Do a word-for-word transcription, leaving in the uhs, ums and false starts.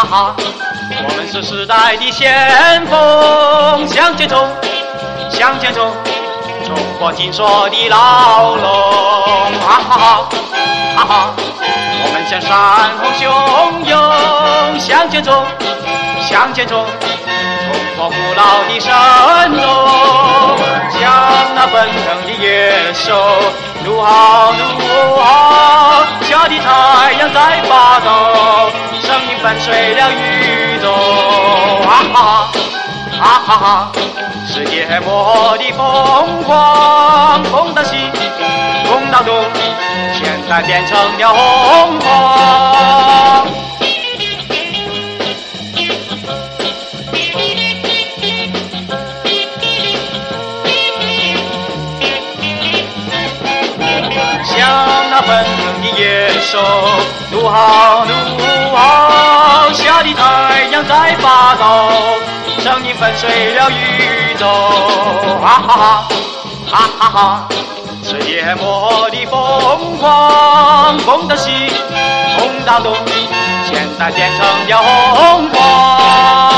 哈哈！我们是时代的先锋，向前冲，向前冲，冲破紧锁的牢笼，哈哈哈！哈哈！我们像山峰汹涌，向前冲，向前冲，冲破古老的神龙，像那奔腾的野兽，怒吼怒吼，下的太阳在发抖，声音伴随了宇宙，哈哈哈哈哈！是夜幕的疯狂，风到西，风到东，现在变成了红光。像那奔腾的野兽，怒吼怒吼，下的太阳在发抖，声音伴随了宇宙，哈哈哈，哈哈哈！是夜幕的疯狂，风到西，风到东，现在变成了红光。